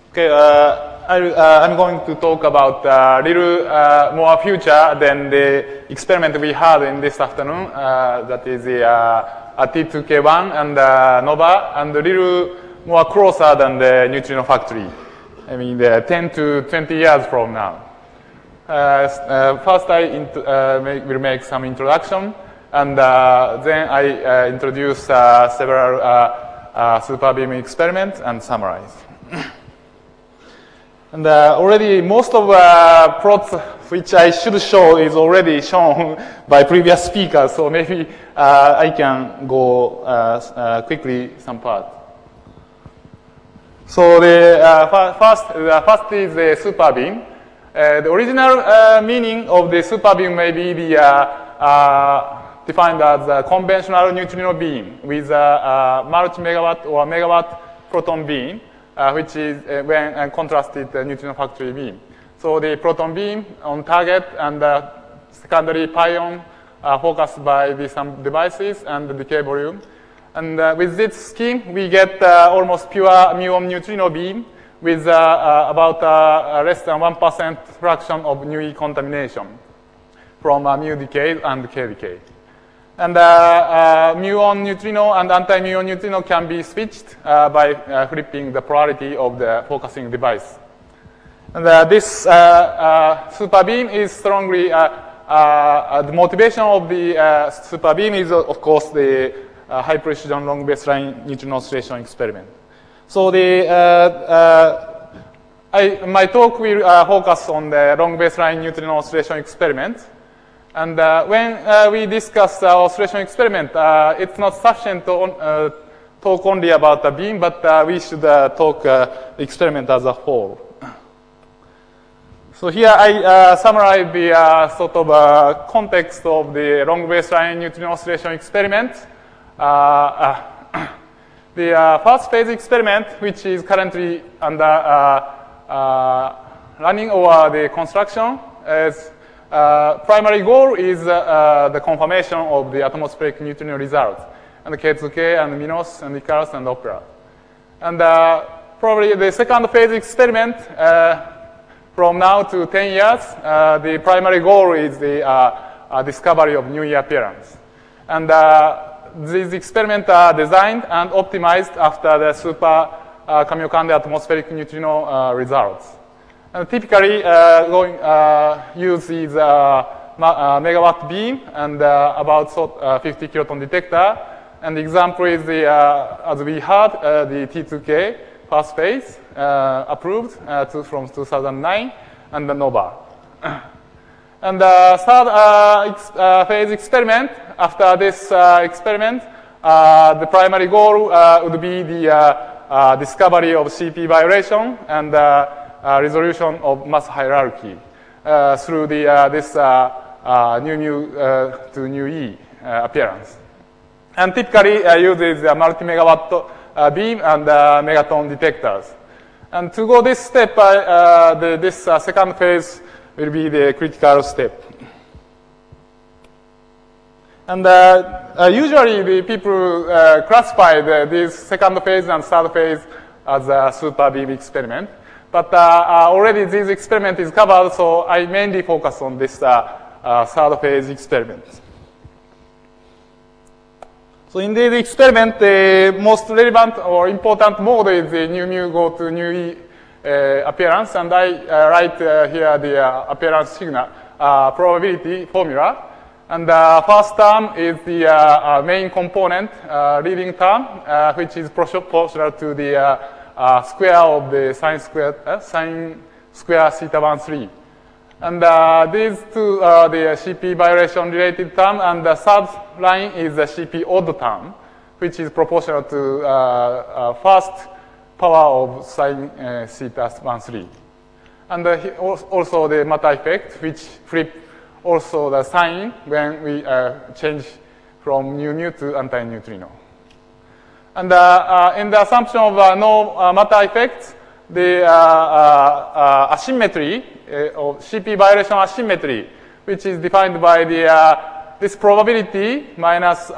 Okay, I'm going to talk about a little more future than the experiment we had in this afternoon. That is the T2K1 and NOVA, and a little more closer than the neutrino factory. I mean, 10 to 20 years from now. First, I will make some introduction, and then I introduce several superbeam experiments and summarize. And already most of plots which I should show is already shown by previous speakers, so maybe I can go quickly some parts. So the first is the superbeam. The original meaning of the superbeam may be the defined as a conventional neutrino beam with a multi-megawatt or megawatt proton beam, which is when contrasted the neutrino factory beam. So the proton beam on target and the secondary pion focused by some devices and the decay volume. And with this scheme, we get almost pure muon neutrino beam with about less than 1% fraction of nu-E contamination from mu decay and K decay. And muon neutrino and anti-muon neutrino can be switched by flipping the polarity of the focusing device. And this superbeam is strongly, the motivation of the superbeam is, of course, the high precision long baseline neutrino oscillation experiment. So my talk will focus on the long baseline neutrino oscillation experiment. And when we discuss the oscillation experiment, it's not sufficient to talk only about the beam, but we should talk the experiment as a whole. So here I summarize the sort of context of the long baseline neutrino oscillation experiment. The first phase experiment, which is currently under running over the construction, is primary goal is the confirmation of the atmospheric neutrino results, and the K2K and MINOS and Icarus and Opera. And probably the second phase experiment, from now to 10 years, the primary goal is the discovery of nu-E appearance. And these experiments are designed and optimized after the super Kamiokande atmospheric neutrino results. And typically, use is megawatt beam and about 50 kiloton detector. And the example is the, as we had, the T2K first phase approved from 2009, and the NOVA. And the third phase experiment, after this experiment, the primary goal would be the discovery of CP violation and resolution of mass hierarchy through this nu-mu to nu-E appearance. And typically uses multi-megawatt beam and megaton detectors. And to go this step, this second phase will be the critical step. And usually the people classify this second phase and third phase as a super beam experiment. But already this experiment is covered, so I mainly focus on this third phase experiment. So in this experiment, the most relevant or important mode is the nu-mu go to nu-E appearance, and I write here the appearance signal probability formula. And the first term is the main component, leading term, which is proportional to the square of the sine square theta 1 3. And these two are the CP violation related term, and the third line is the CP odd term, which is proportional to first power of sine theta 1 3. And also the matter effect, which flip also the sign when we change from nu-mu to anti-neutrino. And in the assumption of no matter effect, the asymmetry of CP violation asymmetry, which is defined by the this probability minus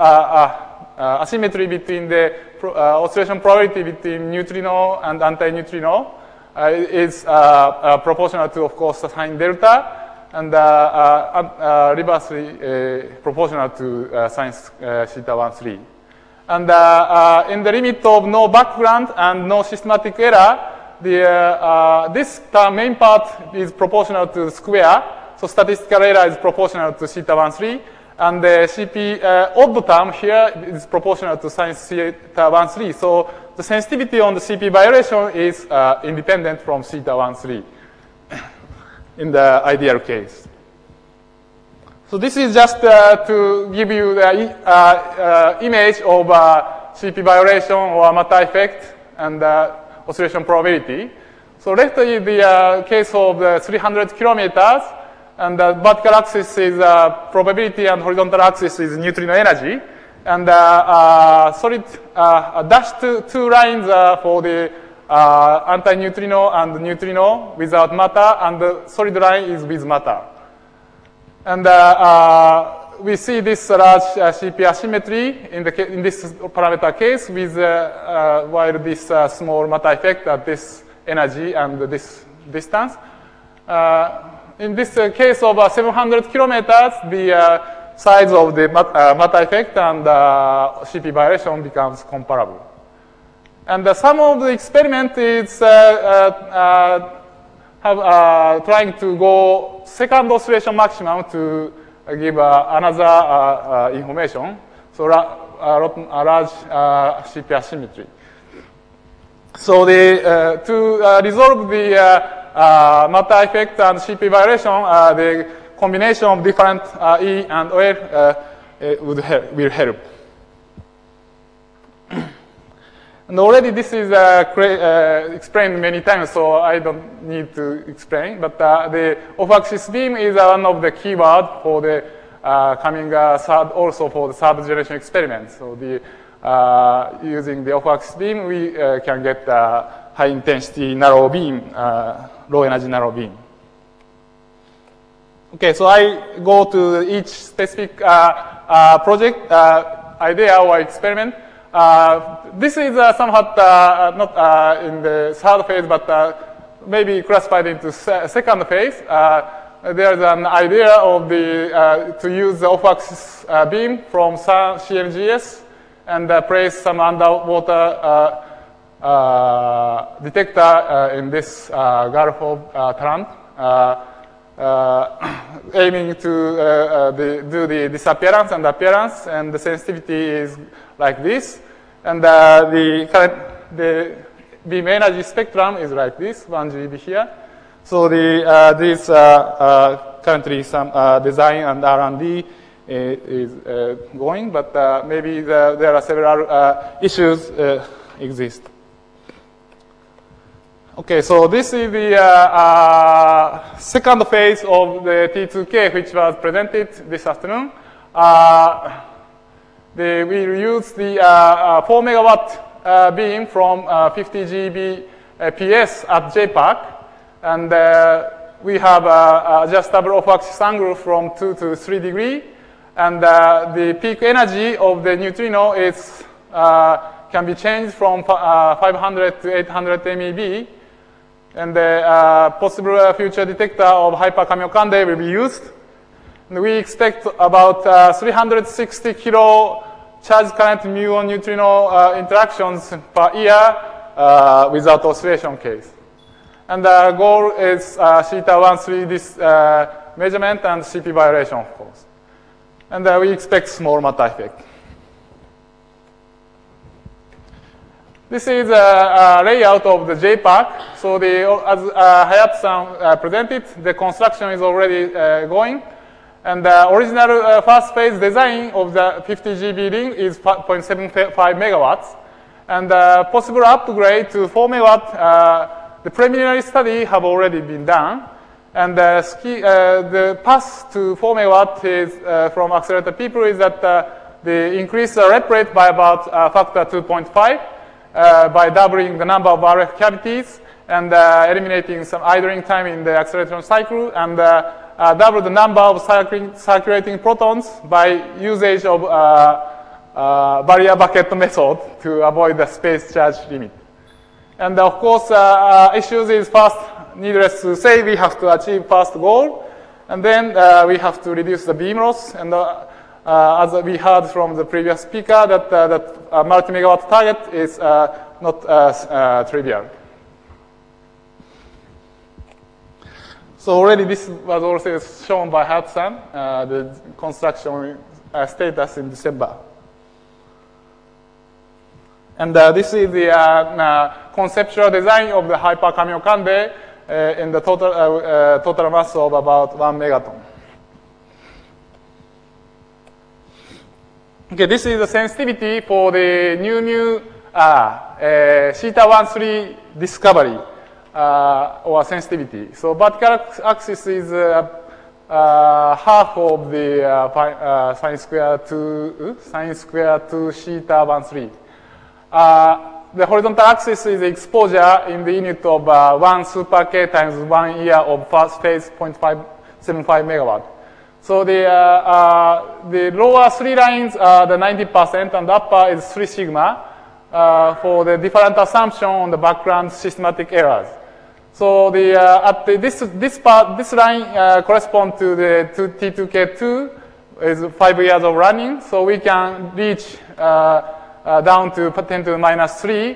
asymmetry between the oscillation probability between neutrino and anti-neutrino, is proportional to, of course, sine delta, and reversely proportional to sine theta 1, 3. And in the limit of no background and no systematic error, this main part is proportional to the square. So statistical error is proportional to theta 1, 3. And the CP odd term here is proportional to sine theta 1, 3. So the sensitivity on the CP violation is independent from theta 1, 3 in the ideal case. So this is just to give you the image of CP violation or matter effect and oscillation probability. So left is the case of the 300 kilometers, and the vertical axis is probability and horizontal axis is neutrino energy. And solid dashed two lines for the anti-neutrino and neutrino without matter, and the solid line is with matter. And we see this large CP asymmetry in this parameter case with while this small matter effect at this energy and this distance. In this case of 700 kilometers, the size of the matter effect and CP violation becomes comparable. And some of the experiment is trying to go second oscillation maximum to give another information. So large CP asymmetry. So to resolve the matter effect and CP violation, the combination of different E and OL will help. And already this is explained many times, so I don't need to explain. But the off-axis beam is one of the keywords for the coming also for the third generation experiment. So using the off-axis beam, we can get high intensity narrow beam, low energy narrow beam. Okay, so I go to each specific project idea or experiment. This is somewhat not in the third phase, but maybe classified into second phase. There's an idea of to use the off-axis beam from CMGS and place some underwater detector in this Gulf of Taran, aiming to do the disappearance and appearance, and the sensitivity is like this, and the beam energy spectrum is like this, 1 GeV here. So this currently some design and R&D is going, but maybe there are several issues exist. Okay, so this is the second phase of the T2K, which was presented this afternoon. We will use the 4 megawatt beam from 50 GeV PS at JPAC, and we have adjustable off-axis angle from 2 to 3 degrees, and the peak energy of the neutrino is can be changed from 500 to 800 MeV. And the possible future detector of hyper-Kamiokande will be used. And we expect about 360 kilo charge current muon neutrino interactions per year without oscillation case. And the goal is theta 1, 3 this measurement and CP violation, of course. And we expect small matter effect. This is a layout of the JPAC. So as Hayato-san presented, the construction is already going. And the original first phase design of the 50 GeV ring is 0.75 megawatts. And the possible upgrade to 4 megawatt, the preliminary study have already been done. And the path to 4 megawatt is, from accelerator people is that they increase the rep rate by about factor 2.5. By doubling the number of RF cavities and eliminating some idling time in the acceleration cycle, and double the number of circulating protons by usage of barrier bucket method to avoid the space charge limit. And of course, issues is first, needless to say, we have to achieve first goal. And then we have to reduce the beam loss. And as we heard from the previous speaker, that multi-megawatt target is not trivial. So already this was also shown by Hatsan, the construction status in December. And this is the conceptual design of the Hyper Kamiokande in the total mass of about 1 megaton. Okay, this is the sensitivity for the new theta 1,3 discovery or sensitivity. So vertical axis is half of the sine square 2 theta 1,3. The horizontal axis is exposure in the unit of 1 super K times 1 year of first phase 0.575 megawatt. So the lower three lines are the 90% and the upper is 3 sigma for the different assumption on the background systematic errors. So this line corresponds to the T2K2 is 5 years of running. So we can reach down to 10 to the minus 3.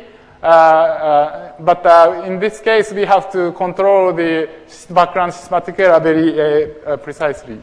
But in this case, we have to control the background systematic error very precisely.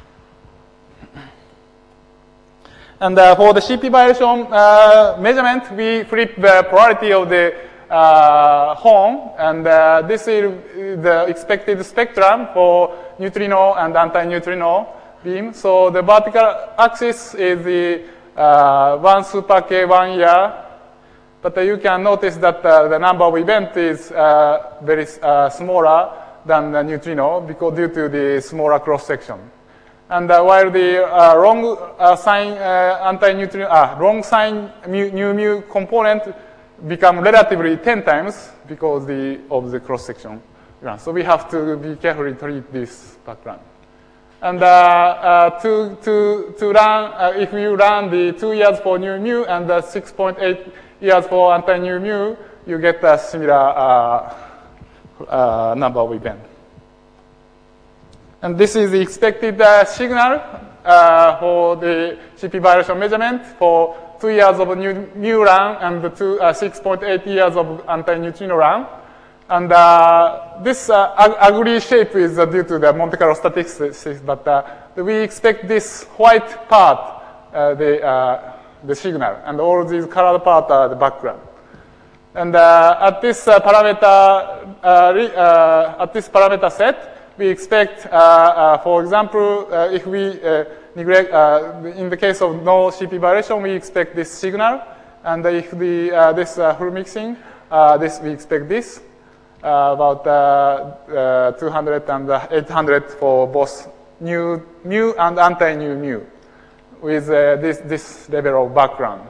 And for the CP violation measurement, we flip the polarity of the horn. And this is the expected spectrum for neutrino and anti-neutrino beam. So the vertical axis is the 1 super K 1 year, but you can notice that the number of events is very smaller than the neutrino because due to the smaller cross section. And while the wrong sign anti-neutrino, wrong sign mu component become relatively 10 times because of the cross section. So we have to be carefully treat this background. And to run, if you run the 2 years for new mu and the 6.8 years for anti-new mu, you get a similar number of events. And this is the expected signal for the CP violation measurement for 2 years of new mu run and the 6.8 years of anti-neutrino run. And this ugly shape is due to the Monte Carlo statistics, but we expect this white part, the signal, and all these colored part are the background. And at this parameter set, we expect, for example, if we neglect, in the case of no CP violation, we expect this signal, and if this full mixing, we expect this. About 200 and 800 for both new mu and anti-new mu with this level of background.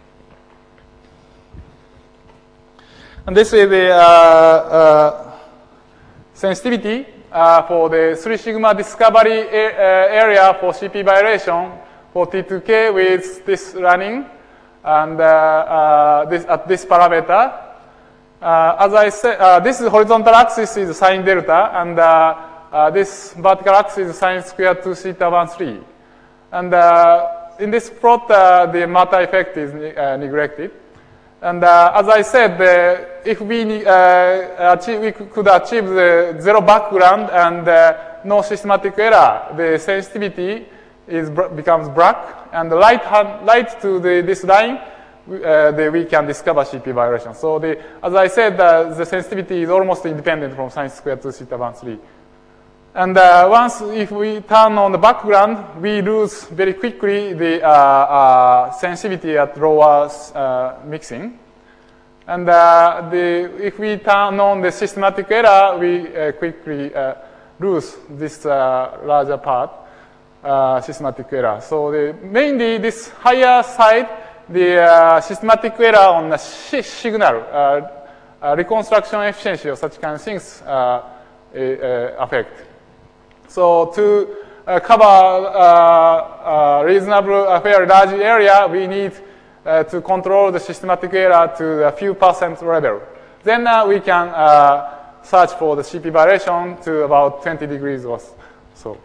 And this is the sensitivity for the 3 sigma discovery area for CP violation for T2K with this running and at this parameter. As I said, this is horizontal axis is sine delta, and this vertical axis is sine square 2 theta 1,3. And in this plot, the matter effect is neglected. And as I said, if we could achieve the zero background and no systematic error, the sensitivity becomes black, and the light to this line. We can discover CP violation. So as I said, the sensitivity is almost independent from sine square 2 theta 1,3. And once if we turn on the background, we lose very quickly the sensitivity at lower mixing. And if we turn on the systematic error, we quickly lose this larger part, systematic error. So mainly this higher side, the systematic error on the signal, reconstruction efficiency of such kind of things affect. So to cover reasonable, fairly large area, we need to control the systematic error to a few percent level. then we can search for the CP variation to about 20 degrees or so.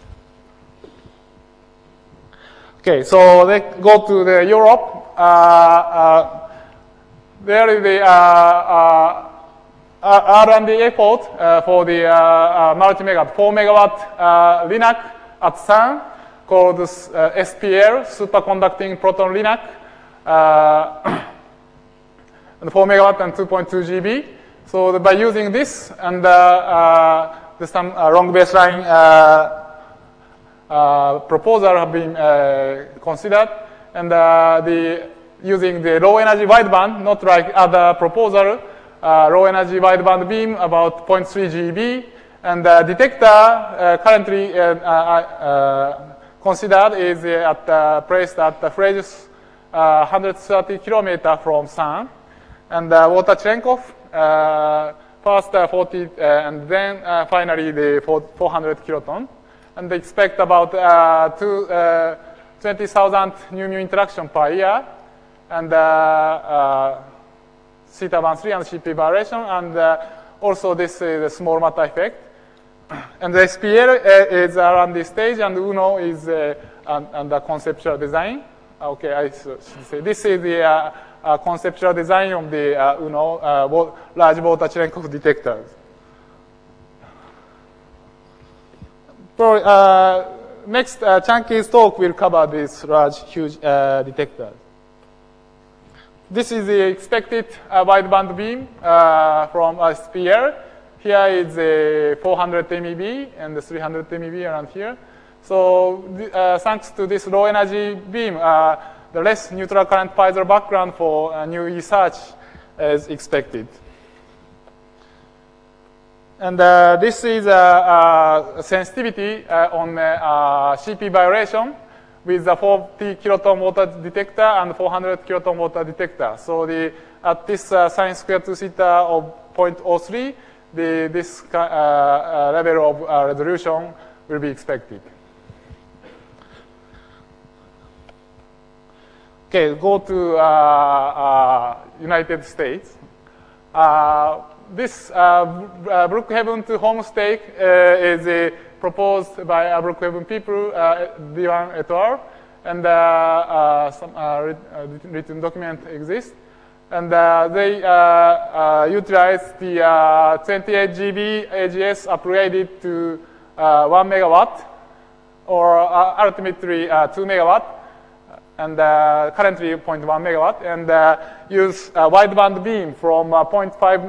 Okay, so let's go to the Europe. There is the R&D effort for the multi-megawatt, 4 megawatt LINAC at CERN called SPL, superconducting proton LINAC, and 4 megawatt and 2.2 GB. So by using this and some long baseline proposal have been considered, and using the low energy wideband, not like other proposal, low energy wideband beam about 0.3 GeV, and the detector currently considered is placed at the Frejus 130 kilometer from CERN, and Volotachenkov first 40 and then finally the 400 kiloton, and they expect about 20,000 new interaction per year, and theta 1,3 and CP variation, and also this is a small matter effect. And the SPL is around this stage, and UNO is under conceptual design. Okay, I should say this is the conceptual design of the UNO large Volotachenkov detectors. So next, Chunky's talk will cover this large, huge detector. This is the expected wideband beam from SPL. Here is a 400 MeV and the 300 MeV around here. So thanks to this low energy beam, the less neutral current Pfizer background for new research is expected. And this is sensitivity on CP violation with the 40 kiloton water detector and 400 kiloton water detector. So at this sine squared 2 theta of 0.03, this level of resolution will be expected. Okay, go to United States. This Brookhaven to home stake is proposed by Brookhaven people, Diwan et al. And some written document exists. And they utilize the 28 GB AGS upgraded to 1 megawatt, or ultimately 2 megawatt, and currently 0.1 megawatt, and use a wideband beam from 0.5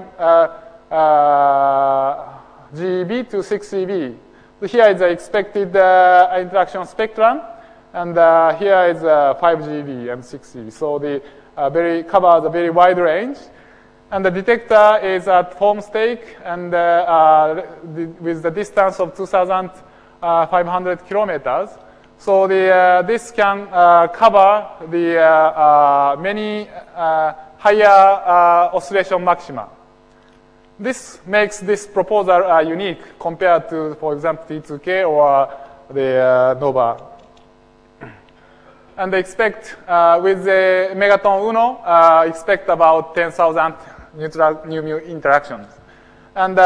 GeV to 6 GeV. So here is the expected interaction spectrum, and here is 5 GeV and 6 GeV. So the covers a very wide range, and the detector is at home stake and with the distance of 2,500 kilometers. So this can cover the many higher oscillation maxima. This makes this proposal unique compared to, for example, T2K or the NOVA. And they expect, with the megaton UNO, expect about 10,000 new interactions. And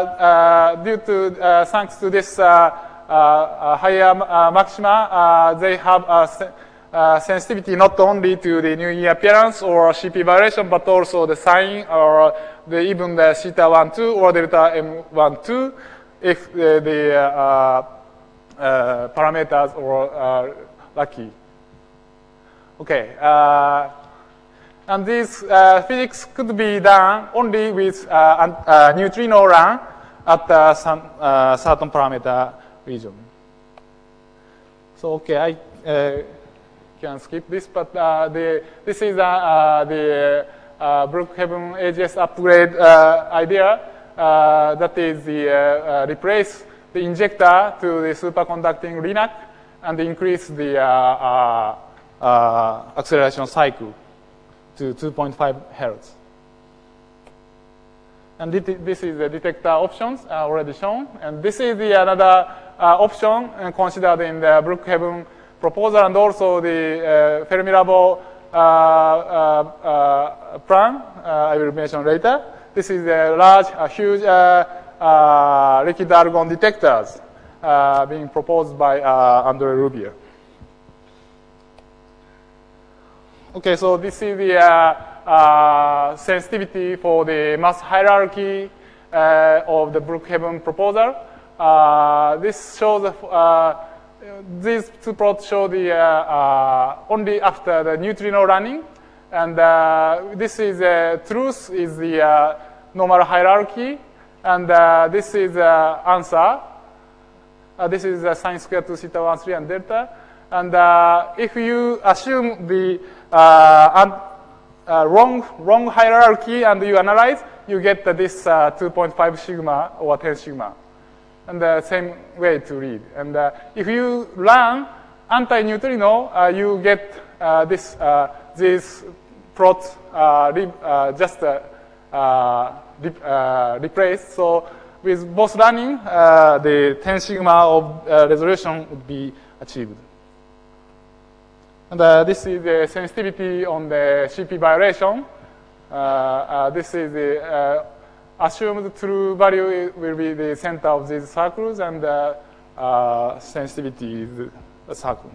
thanks to this higher maxima, they have sensitivity not only to the new appearance or CP variation, but also the sign or even the theta 1,2 or delta M1,2 if the parameters are lucky. Okay, and this physics could be done only with neutrino run at some certain parameter region. So okay, I can skip this, but this is the Brookhaven AGS upgrade idea. That is the replace the injector to the superconducting LINAC and increase the acceleration cycle to 2.5 Hertz. And this is the detector options already shown. And this is the another option considered in the Brookhaven proposal, and also the Fermilabo plan I will mention later. this is a large, huge liquid argon detectors being proposed by Andre Rubier. Okay, so this is the sensitivity for the mass hierarchy of the Brookhaven proposal. This shows these two plots show the only after the neutrino running, and this is truth is the normal hierarchy, and this is answer. This is sine squared 2 theta 1 3 and delta. And if you assume the wrong hierarchy and you analyze, you get this 2.5 sigma or 10 sigma. And the same way to read. And if you run anti-neutrino, you get these plots just replaced. So with both running, the 10 sigma of resolution would be achieved. And this is the sensitivity on the CP violation. This is the assumed true value will be the center of these circles, and sensitivity is a circle.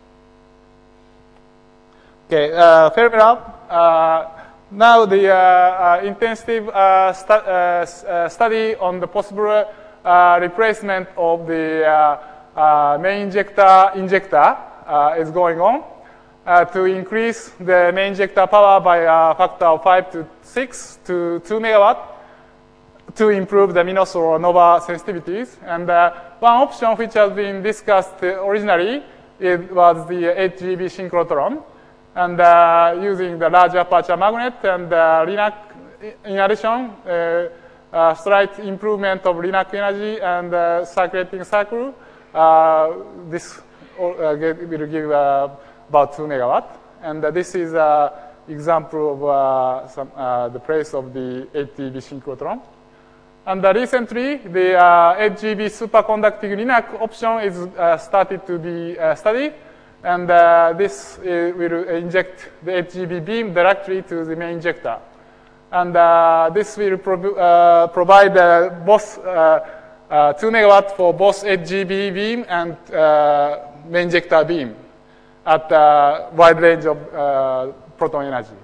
Okay, Fermilab. Now the intensive study on the possible replacement of the main injector is going on to increase the main injector power by a factor of 5 to 6 to 2 megawatt to improve the MINOS or NOVA sensitivities. And one option which has been discussed originally was the HGB synchrotron. And using the large aperture magnet and LINAC, in addition, slight improvement of LINAC energy and circulating cycle, this will give about 2 megawatt. And this is an example of the place of the HGB synchrotron. And recently, the HGB superconducting LINAC option is started to be studied. And this will inject the HGB beam directly to the main injector. And this will provide both 2 megawatt for both HGB beam and main injector beam at a wide range of proton energy.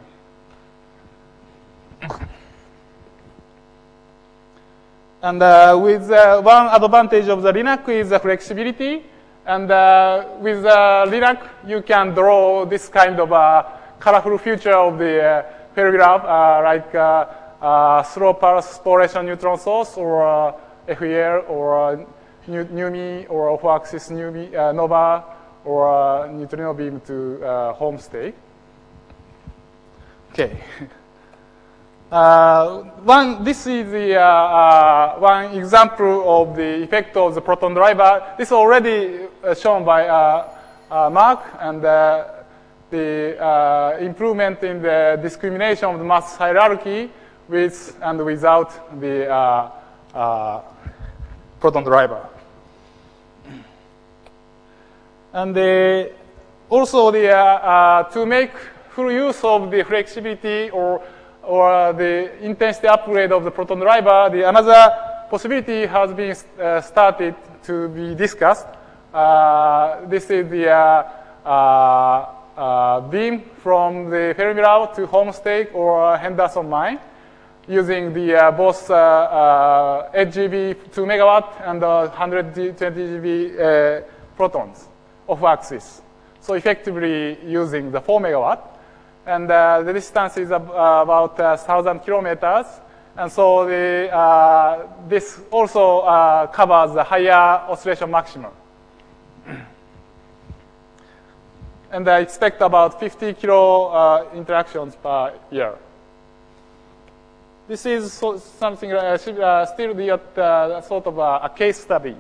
And with one advantage of the LINAC is the flexibility. And with LINAC, you can draw this kind of colorful feature of the paragraph, like slow pulse sporulation neutron source, or FEL, or NUMI, or off-axis NOVA, or neutrino beam to home state. Okay. This is the one example of the effect of the proton driver. This is already shown by Mark, and the improvement in the discrimination of the mass hierarchy with and without the proton driver. And also to make full use of the flexibility or the intensity upgrade of the proton driver, another possibility has been started to be discussed. This is the beam from the Fermilab to home stake or Henderson mine using the both 8 GB 2 megawatt and 120 GB protons off axis. So effectively using the 4 megawatt. And the distance is about 1,000 kilometers. And so this also covers the higher oscillation maximum. And I expect about 50 kilo interactions per year. This is something still the sort of a case study.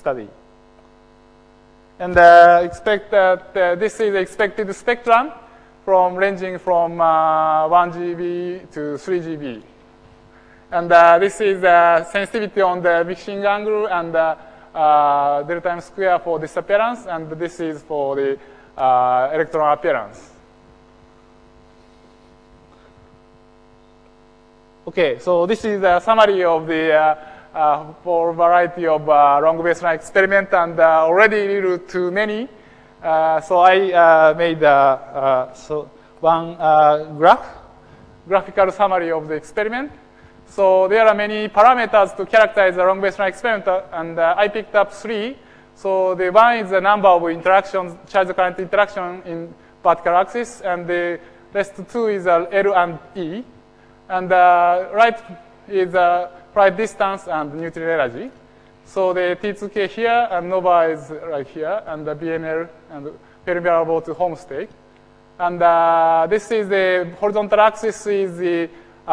And expect that this is the expected spectrum ranging from 1 GB to 3 GB. And this is the sensitivity on the mixing angle and delta m square for disappearance, and this is for the electron appearance. Okay, so this is a summary of the for variety of long baseline experiment, and already little too many. So I made one graphical summary of the experiment. So there are many parameters to characterize the long baseline experiment, and I picked up 3. So the one is the number of interactions, charge current interaction in vertical axis, and the rest 2 is L and E. And right is flight distance and neutrino energy. So the T2K here, and nova is right here, and the BNL and permeable to home state. And this is the horizontal axis is the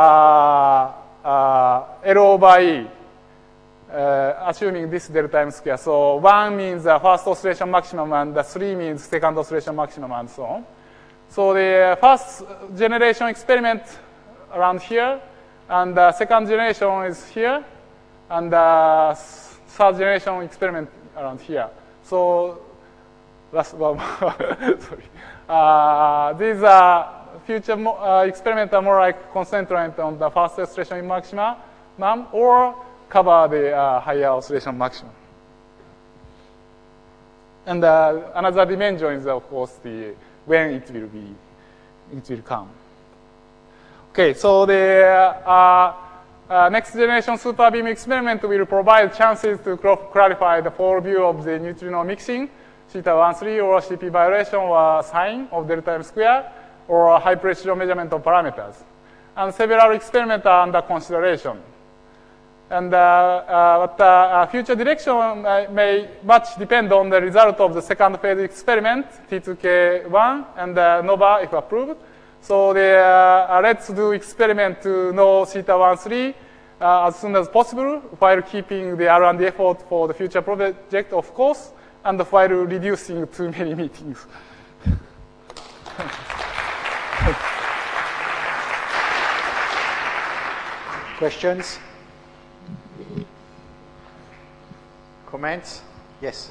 L over E, assuming this delta m square. So 1 means the first oscillation maximum, and 3 means second oscillation maximum, and so on. So the first generation experiment around here, and the second generation is here, and the third generation experiment around here. So last one, sorry. These future experiments are more like concentrate on the first oscillation maximum, or cover the higher oscillation maximum. And another dimension is, of course, the when it will come. Okay, so the next generation super beam experiment will provide chances to clarify the full view of the neutrino mixing, theta 1,3, or CP violation or sign of delta m square, or high precision measurement of parameters. And several experiments are under consideration. And future direction may much depend on the result of the second phase experiment, T2K1 and NOVA if approved. So let's do experiment to know theta 1,3 as soon as possible, while keeping the R&D effort for the future project, of course, and while reducing too many meetings. Questions? Comments? Yes.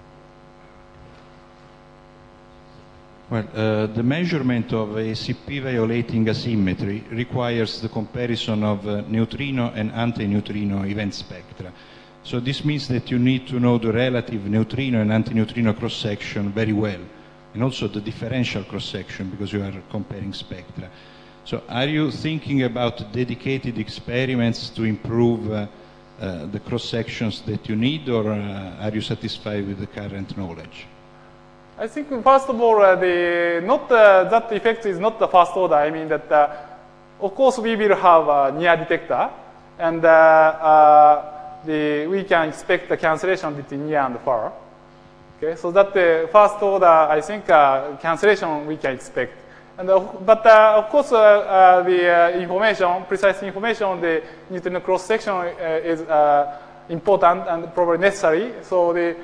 Well, the measurement of ACP violating asymmetry requires the comparison of neutrino and antineutrino event spectra. So this means that you need to know the relative neutrino and antineutrino cross-section very well, and also the differential cross-section, because you are comparing spectra. So are you thinking about dedicated experiments to improve the cross-sections that you need, or are you satisfied with the current knowledge? I think, first of all, that effect is not the first order. I mean that, of course, we will have a near detector, and we can expect the cancellation between near and far. Okay, so that the first order, I think, cancellation we can expect. And but of course, the information, precise information on the neutrino cross section is important and probably necessary. So the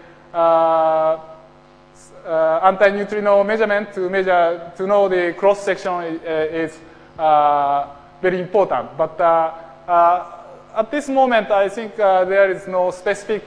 anti-neutrino measurement to know the cross section is very important. But at this moment, I think there is no specific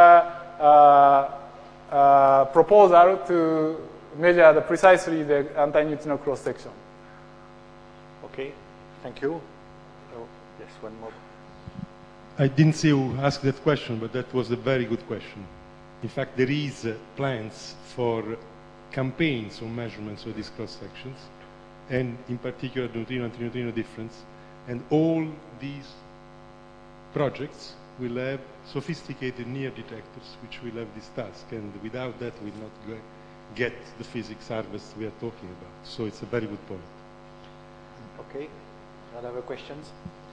proposal to measure precisely the anti-neutrino cross section. Okay, thank you. Oh, yes, one more. I didn't see who asked that question, but that was a very good question. In fact, there is plans for campaigns on measurements of these cross sections, and in particular neutrino and antineutrino difference. And all these projects will have sophisticated near detectors, which will have this task. And without that, we'll not get the physics harvest we are talking about. So it's a very good point. Okay, other questions?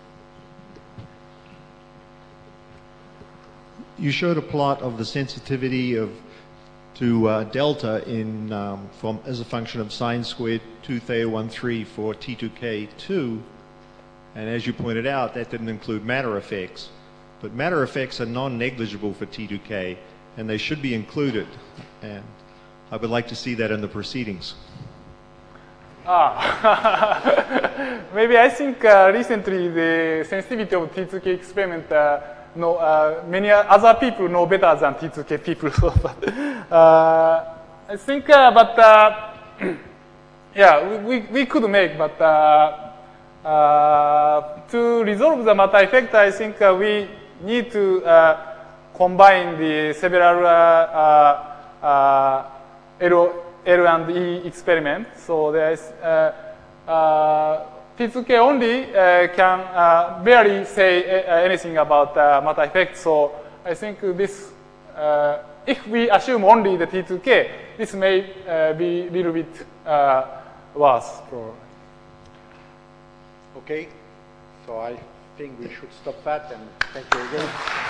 You showed a plot of the sensitivity to delta in as a function of sine squared 2 theta 1,3 for T2K2, and as you pointed out, that didn't include matter effects. But matter effects are non-negligible for T2K, and they should be included. And I would like to see that in the proceedings. Maybe I think recently the sensitivity of T2K experiment. Many other people know better than T2K people. I think, yeah, we could make, but to resolve the matter effect, I think we need to combine the several L and E experiment. So there is T2K only can barely say anything about matter effect. So I think this, if we assume only the T2K, this may be a little bit worse. Okay, so I think we should stop that, and thank you again.